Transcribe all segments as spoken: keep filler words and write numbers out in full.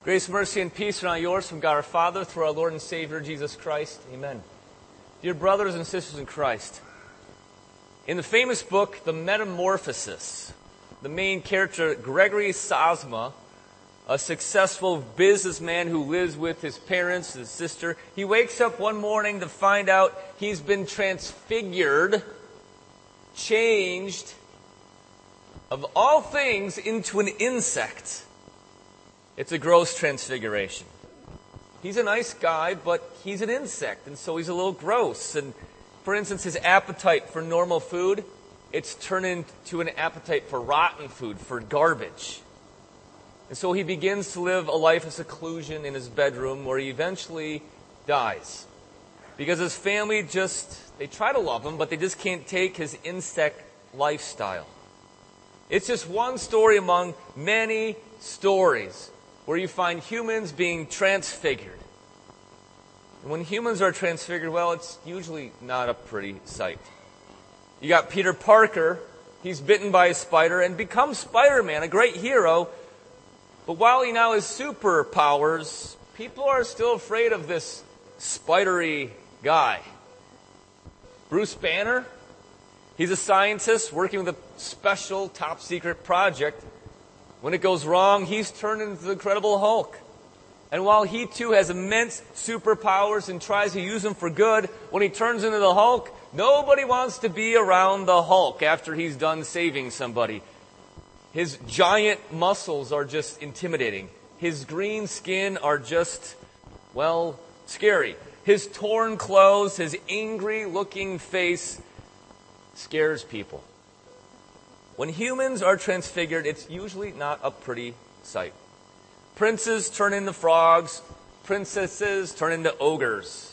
Grace, mercy, and peace are now yours from God our Father through our Lord and Savior, Jesus Christ. Amen. Dear brothers and sisters in Christ, in the famous book, The Metamorphosis, the main character, Gregory Sosma, a successful businessman who lives with his parents, his sister, he wakes up one morning to find out he's been transfigured, changed, of all things, into an insect. It's a gross transfiguration. He's a nice guy, but he's an insect, and so he's a little gross. And for instance, his appetite for normal food, it's turned into an appetite for rotten food, for garbage. And so he begins to live a life of seclusion in his bedroom where he eventually dies. Because his family just, they try to love him, but they just can't take his insect lifestyle. It's just one story among many stories where you find humans being transfigured. And when humans are transfigured, well, it's usually not a pretty sight. You got Peter Parker. He's bitten by a spider and becomes Spider-Man, a great hero. But while he now has superpowers, people are still afraid of this spidery guy. Bruce Banner, he's a scientist working with a special top-secret project. When it goes wrong, he's turned into the Incredible Hulk. And while he too has immense superpowers and tries to use them for good, when he turns into the Hulk, nobody wants to be around the Hulk after he's done saving somebody. His giant muscles are just intimidating. His green skin are just, well, scary. His torn clothes, his angry-looking face scares people. When humans are transfigured, it's usually not a pretty sight. Princes turn into frogs. Princesses turn into ogres.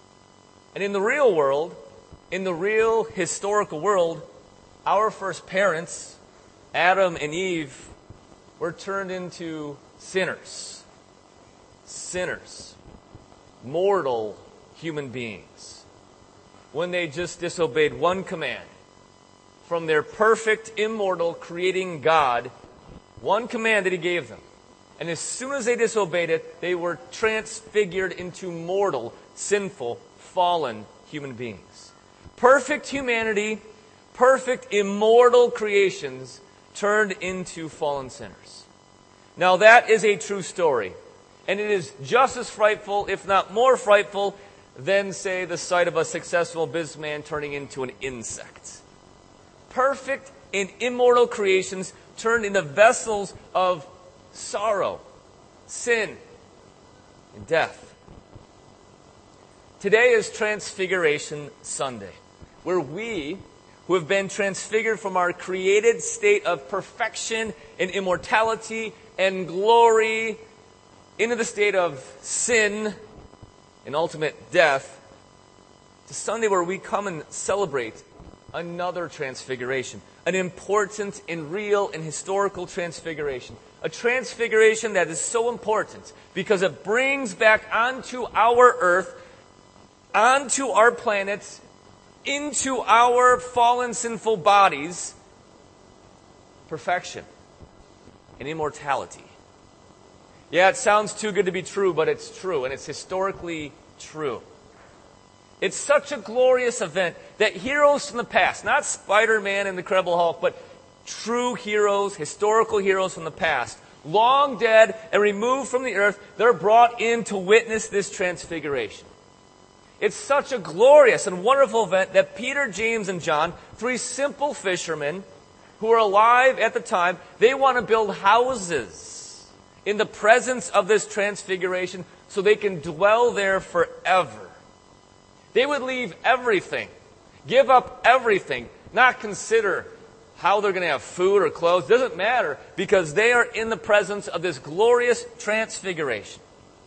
And in the real world, in the real historical world, our first parents, Adam and Eve, were turned into sinners. Sinners. Mortal human beings. When they just disobeyed one command from their perfect, immortal, creating God, one command that He gave them. And as soon as they disobeyed it, they were transfigured into mortal, sinful, fallen human beings. Perfect humanity, perfect, immortal creations turned into fallen sinners. Now that is a true story. And it is just as frightful, if not more frightful, than, say, the sight of a successful businessman turning into an insect. Perfect and immortal creations turned into vessels of sorrow, sin, and death. Today is Transfiguration Sunday, where we, who have been transfigured from our created state of perfection and immortality and glory into the state of sin and ultimate death, to Sunday where we come and celebrate another transfiguration, an important and real and historical transfiguration. A transfiguration that is so important because it brings back onto our earth, onto our planet, into our fallen sinful bodies, perfection and immortality. Yeah, it sounds too good to be true, but it's true, and it's historically true. It's such a glorious event that heroes from the past, not Spider-Man and the Incredible Hulk, but true heroes, historical heroes from the past, long dead and removed from the earth, they're brought in to witness this transfiguration. It's such a glorious and wonderful event that Peter, James, and John, three simple fishermen who were alive at the time, they want to build houses in the presence of this transfiguration so they can dwell there forever. They would leave everything, give up everything, not consider how they're going to have food or clothes. It doesn't matter because they are in the presence of this glorious transfiguration.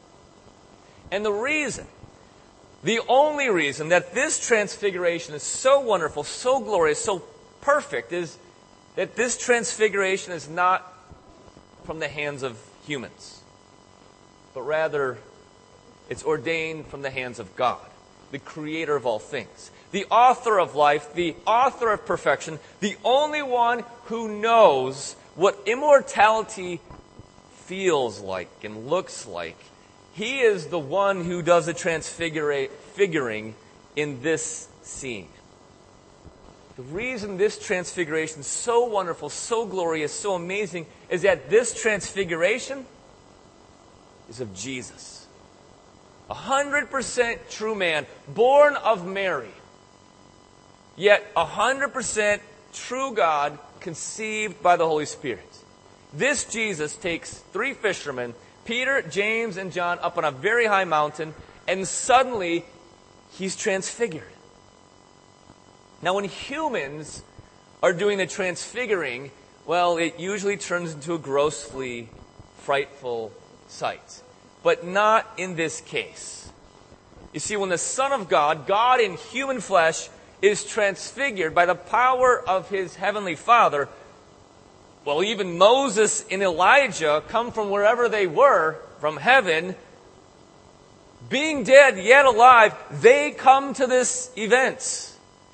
And the reason, the only reason that this transfiguration is so wonderful, so glorious, so perfect is that this transfiguration is not from the hands of humans, but rather it's ordained from the hands of God, the creator of all things, the author of life, the author of perfection, the only one who knows what immortality feels like and looks like. He is the one who does the transfiguring in this scene. The reason this transfiguration is so wonderful, so glorious, so amazing is that this transfiguration is of Jesus. A hundred percent true man, born of Mary. Yet a hundred percent true God, conceived by the Holy Spirit. This Jesus takes three fishermen, Peter, James, and John, up on a very high mountain, and suddenly he's transfigured. Now, when humans are doing the transfiguring, well, it usually turns into a grossly frightful sight. But not in this case. You see, when the Son of God, God in human flesh, is transfigured by the power of His Heavenly Father, well, even Moses and Elijah come from wherever they were, from heaven, being dead yet alive, they come to this event.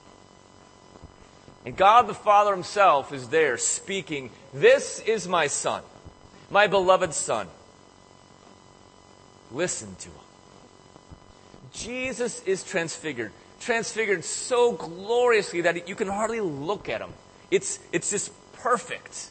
And God the Father Himself is there speaking, "This is my Son, my beloved Son. Listen to Him." Jesus is transfigured. Transfigured so gloriously that you can hardly look at Him. It's, it's just perfect.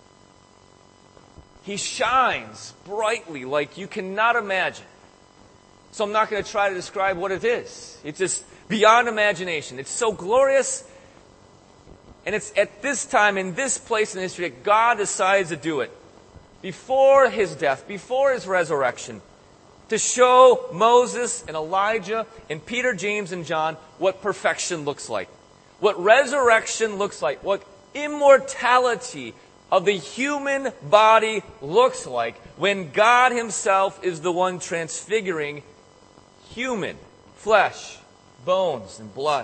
He shines brightly like you cannot imagine. So I'm not going to try to describe what it is. It's just beyond imagination. It's so glorious. And it's at this time, in this place in history, that God decides to do it. Before His death, before His resurrection. To show Moses and Elijah and Peter, James, and John what perfection looks like. What resurrection looks like. What immortality of the human body looks like when God Himself is the one transfiguring human flesh, bones, and blood.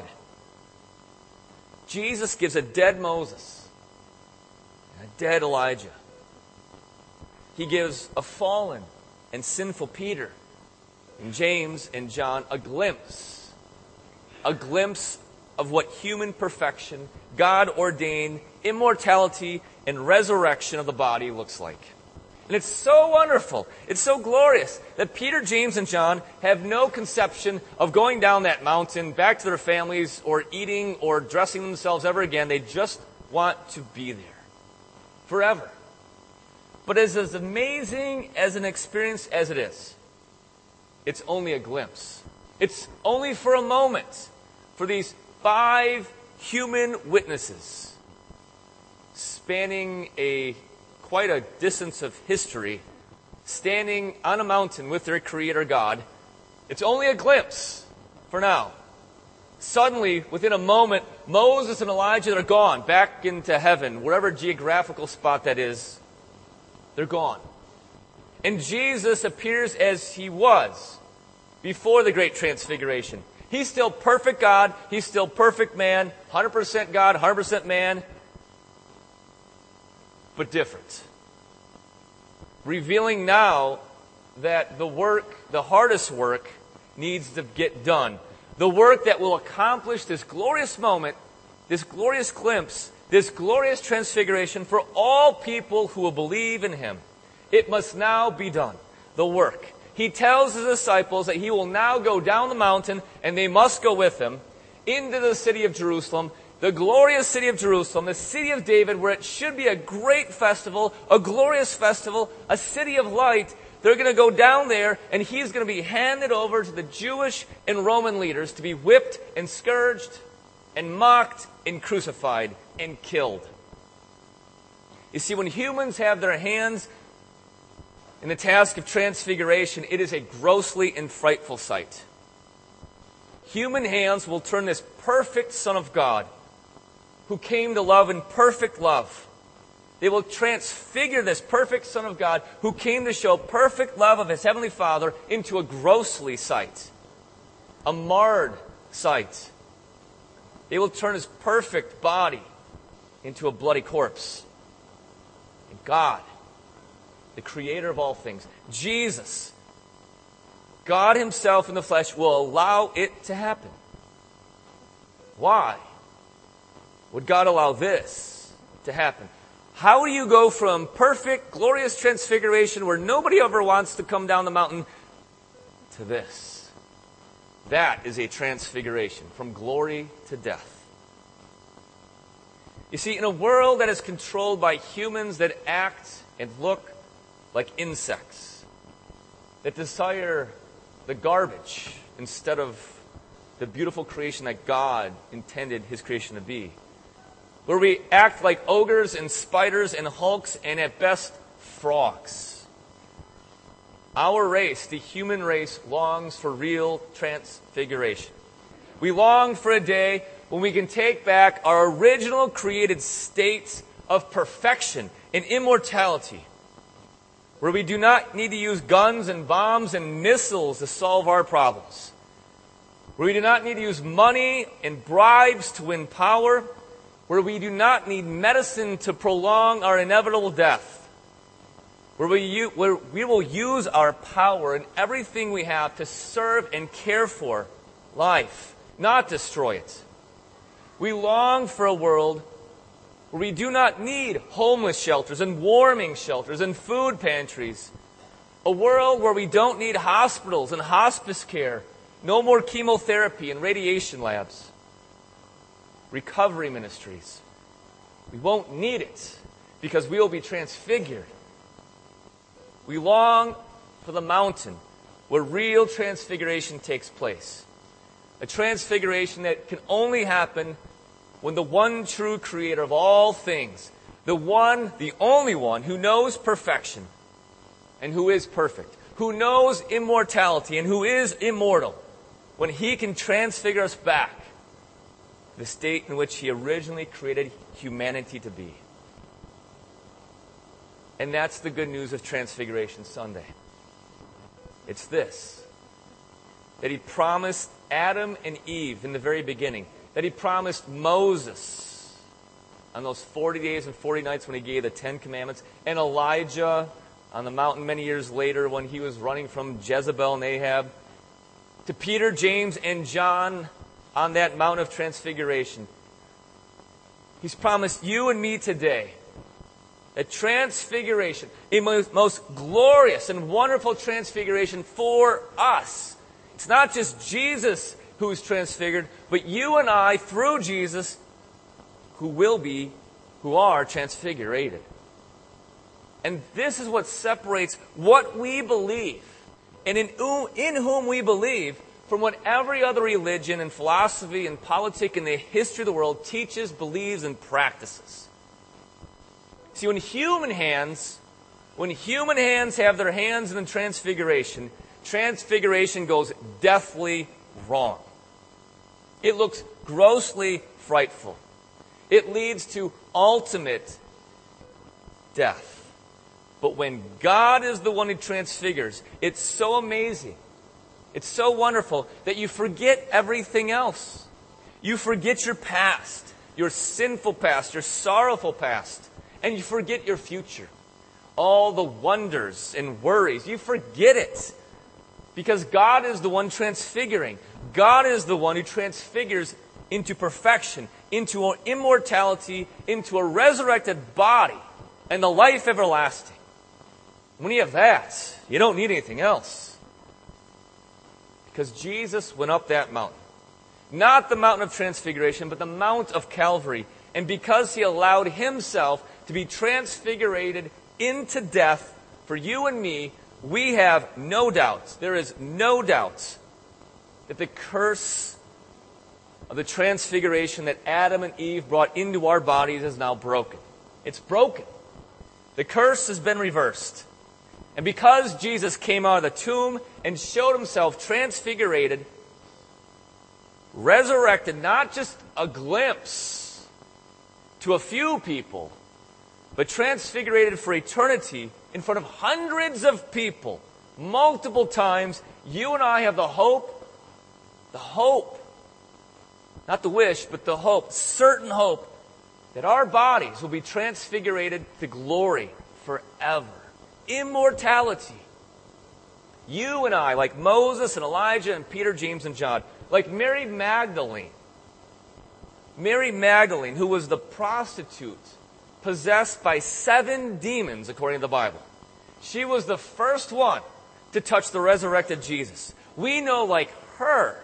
Jesus gives a dead Moses and a dead Elijah. He gives a fallen and sinful Peter and James and John a glimpse. A glimpse of what human perfection, God-ordained immortality and resurrection of the body looks like. And it's so wonderful, it's so glorious that Peter, James, and John have no conception of going down that mountain back to their families or eating or dressing themselves ever again. They just want to be there forever. But as, as amazing as an experience as it is, it's only a glimpse. It's only for a moment for these five human witnesses spanning a quite a distance of history, standing on a mountain with their Creator God. It's only a glimpse for now. Suddenly, within a moment, Moses and Elijah are gone back into heaven, wherever geographical spot that is. They're gone. And Jesus appears as He was before the Great Transfiguration. He's still perfect God. He's still perfect man. one hundred percent God, one hundred percent man. But different. Revealing now that the work, the hardest work, needs to get done. The work that will accomplish this glorious moment, this glorious glimpse, this glorious transfiguration for all people who will believe in Him. It must now be done. The work. He tells His disciples that He will now go down the mountain, and they must go with Him, into the city of Jerusalem, the glorious city of Jerusalem, the city of David, where it should be a great festival, a glorious festival, a city of light. They're going to go down there, and He's going to be handed over to the Jewish and Roman leaders to be whipped and scourged and mocked and crucified and killed. You see, when humans have their hands in the task of transfiguration, it is a grossly and frightful sight. Human hands will turn this perfect Son of God, who came to love in perfect love. They will transfigure this perfect Son of God, who came to show perfect love of His Heavenly Father, into a grossly sight, a marred sight. They will turn His perfect body into a bloody corpse. And God, the Creator of all things, Jesus, God Himself in the flesh, will allow it to happen. Why would God allow this to happen? How do you go from perfect, glorious transfiguration where nobody ever wants to come down the mountain to this? That is a transfiguration, from glory to death. You see, in a world that is controlled by humans that act and look like insects, that desire the garbage instead of the beautiful creation that God intended His creation to be, where we act like ogres and spiders and hulks and at best frogs. Our race, the human race, longs for real transfiguration. We long for a day when we can take back our original created state of perfection and immortality, where we do not need to use guns and bombs and missiles to solve our problems, where we do not need to use money and bribes to win power, where we do not need medicine to prolong our inevitable death, where we, u- where we will use our power and everything we have to serve and care for life, not destroy it. We long for a world where we do not need homeless shelters and warming shelters and food pantries. A world where we don't need hospitals and hospice care, no more chemotherapy and radiation labs. Recovery ministries. We won't need it because we will be transfigured. We long for the mountain where real transfiguration takes place. A transfiguration that can only happen when the one true creator of all things, the one, the only one who knows perfection and who is perfect, who knows immortality and who is immortal, when He can transfigure us back to the state in which He originally created humanity to be. And that's the good news of Transfiguration Sunday. It's this, that He promised Adam and Eve in the very beginning, that He promised Moses on those forty days and forty nights when He gave the Ten Commandments, and Elijah on the mountain many years later when he was running from Jezebel and Ahab, to Peter, James, and John on that Mount of Transfiguration. He's promised you and me today that transfiguration, a most, most glorious and wonderful transfiguration for us. It's not just Jesus who is transfigured, but you and I, through Jesus, who will be, who are transfigurated. And this is what separates what we believe, and in, in whom we believe, from what every other religion and philosophy and politic in the history of the world teaches, believes, and practices. See, when human hands, when human hands have their hands in the transfiguration, transfiguration goes deathly wrong. It looks grossly frightful. It leads to ultimate death. But when God is the one who transfigures, it's so amazing, it's so wonderful that you forget everything else. You forget your past, your sinful past, your sorrowful past, and you forget your future. All the wonders and worries, you forget it. Because God is the one transfiguring. God is the one who transfigures into perfection, into immortality, into a resurrected body, and the life everlasting. When you have that, you don't need anything else. Because Jesus went up that mountain. Not the mountain of transfiguration, but the Mount of Calvary. And because He allowed Himself to be transfigurated into death for you and me, we have no doubt, there is no doubt, that the curse of the transfiguration that Adam and Eve brought into our bodies is now broken. It's broken. The curse has been reversed. And because Jesus came out of the tomb and showed Himself transfigurated, resurrected, not just a glimpse to a few people, but transfigurated for eternity in front of hundreds of people, multiple times, you and I have the hope, the hope, not the wish, but the hope, certain hope, that our bodies will be transfigurated to glory forever. Immortality. You and I, like Moses and Elijah and Peter, James, and John, like Mary Magdalene. Mary Magdalene, who was the prostitute possessed by seven demons, according to the Bible. She was the first one to touch the resurrected Jesus. We know, like her,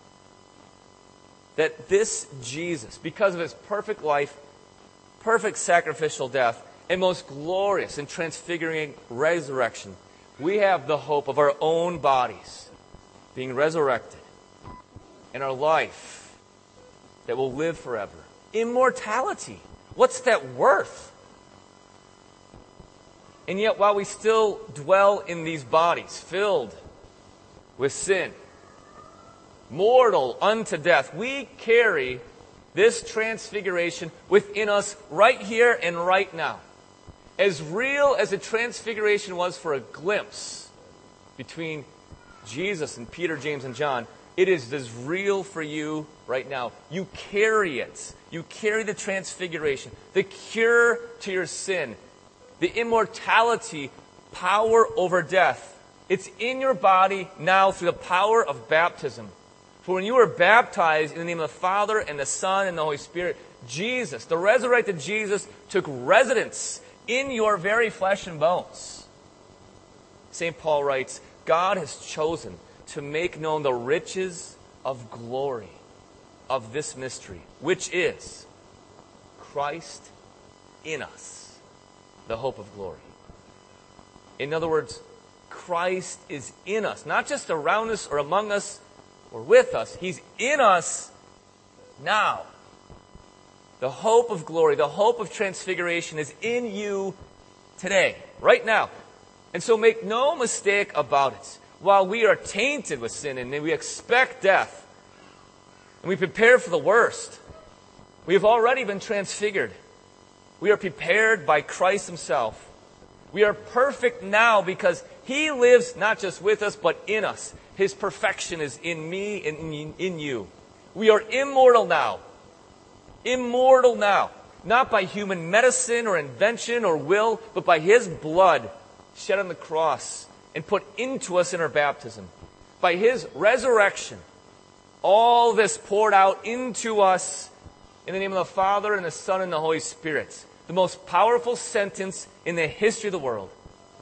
that this Jesus, because of his perfect life, perfect sacrificial death, and most glorious and transfiguring resurrection, we have the hope of our own bodies being resurrected and our life that will live forever. Immortality. What's that worth? And yet, while we still dwell in these bodies filled with sin, mortal unto death, we carry this transfiguration within us right here and right now. As real as the transfiguration was for a glimpse between Jesus and Peter, James, and John, it is as real for you right now. You carry it. You carry the transfiguration, the cure to your sin, the immortality, power over death. It's in your body now through the power of baptism. For when you were baptized in the name of the Father and the Son and the Holy Spirit, Jesus, the resurrected Jesus, took residence in your very flesh and bones. Saint Paul writes, God has chosen to make known the riches of glory of this mystery, which is Christ in us, the hope of glory. In other words, Christ is in us, not just around us or among us or with us. He's in us now. The hope of glory, the hope of transfiguration is in you today, right now. And so make no mistake about it. While we are tainted with sin and we expect death, and we prepare for the worst, we have already been transfigured. We are prepared by Christ himself. We are perfect now because he lives not just with us, but in us. His perfection is in me and in you. We are immortal now. Immortal now. Not by human medicine or invention or will, but by his blood shed on the cross and put into us in our baptism. By his resurrection, all this poured out into us in the name of the Father and the Son and the Holy Spirit. The most powerful sentence in the history of the world.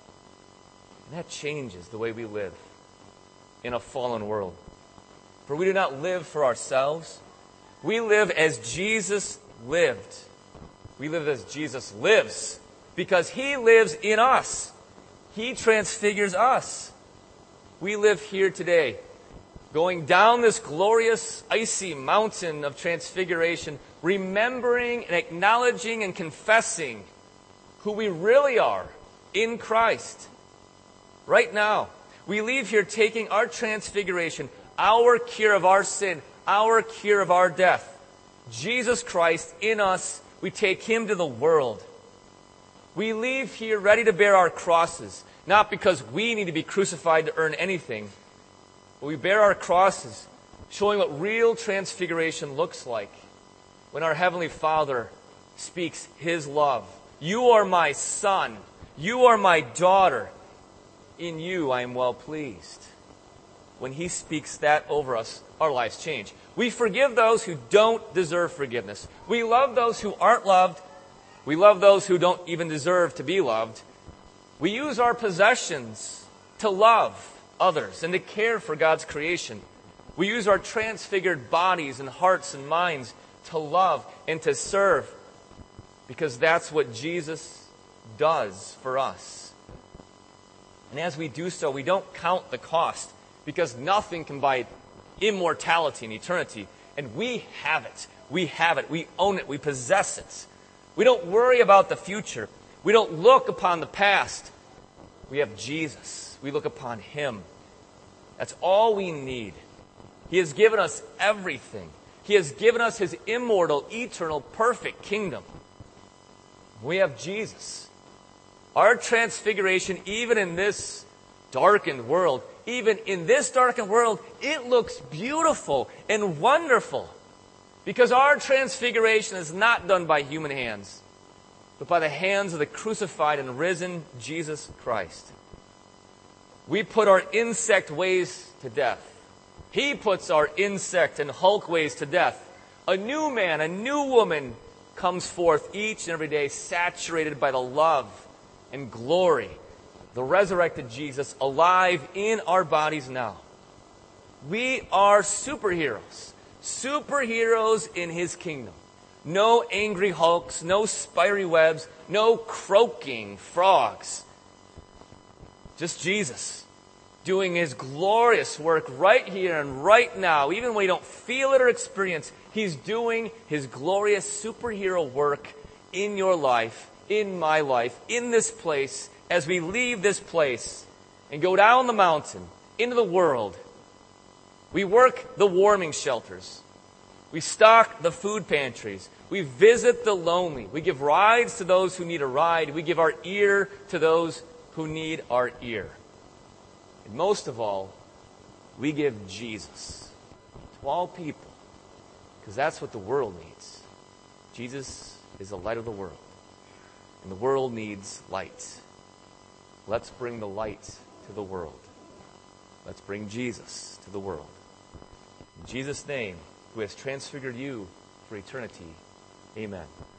And that changes the way we live in a fallen world. For we do not live for ourselves. We live as Jesus lived. We live as Jesus lives because he lives in us. He transfigures us. We live here today, going down this glorious, icy mountain of transfiguration, remembering and acknowledging and confessing who we really are in Christ. Right now, we leave here taking our transfiguration, our cure of our sin, our cure of our death. Jesus Christ in us, we take him to the world. We leave here ready to bear our crosses, not because we need to be crucified to earn anything, but we bear our crosses, showing what real transfiguration looks like when our Heavenly Father speaks his love. You are my son. You are my daughter. In you I am well pleased. When he speaks that over us, our lives change. We forgive those who don't deserve forgiveness. We love those who aren't loved. We love those who don't even deserve to be loved. We use our possessions to love others and to care for God's creation. We use our transfigured bodies and hearts and minds to love and to serve because that's what Jesus does for us. And as we do so, we don't count the cost because nothing can buy immortality and eternity. And we have it. We have it. We own it. We possess it. We don't worry about the future. We don't look upon the past. We have Jesus. We look upon him. That's all we need. He has given us everything. He has given us his immortal, eternal, perfect kingdom. We have Jesus. Our transfiguration, even in this darkened world, even in this darkened world, it looks beautiful and wonderful. Because our transfiguration is not done by human hands, but by the hands of the crucified and risen Jesus Christ. We put our insect ways to death. He puts our insect and Hulk ways to death. A new man, a new woman comes forth each and every day saturated by the love and glory, the resurrected Jesus alive in our bodies now. We are superheroes. Superheroes in His kingdom. No angry hulks, no spiry webs, no croaking frogs. Just Jesus doing His glorious work right here and right now. Even when we don't feel it or experience, He's doing His glorious superhero work in your life, in my life, in this place, as we leave this place and go down the mountain into the world. We work the warming shelters. We stock the food pantries. We visit the lonely. We give rides to those who need a ride. We give our ear to those who need our ear. And most of all, we give Jesus to all people, because that's what the world needs. Jesus is the light of the world, and the world needs light. Let's bring the light to the world. Let's bring Jesus to the world. In Jesus' name, who has transfigured you for eternity. Amen.